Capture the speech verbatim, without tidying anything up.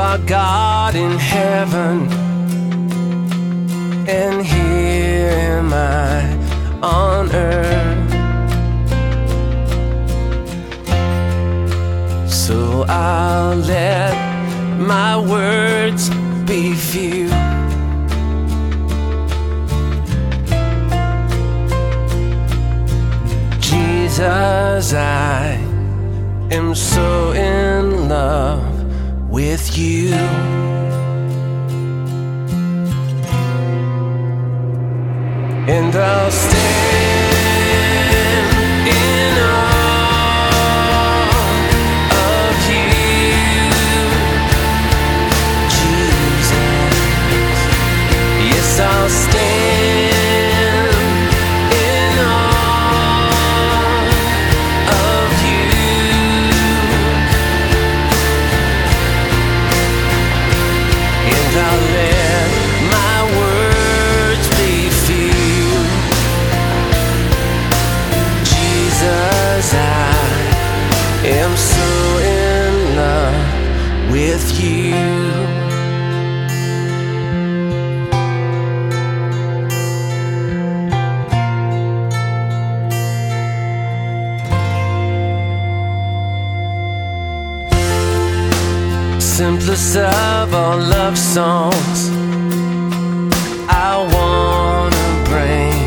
are God in heaven, and here am I on earth. So I'll let my words be few. Jesus, I am so in love with you. And I'll stand in awe of you, Jesus. Yes, I'll stand in awe of you. And I'll let my words be few. Jesus, I am so in love with you. Simplest of all love songs I wanna bring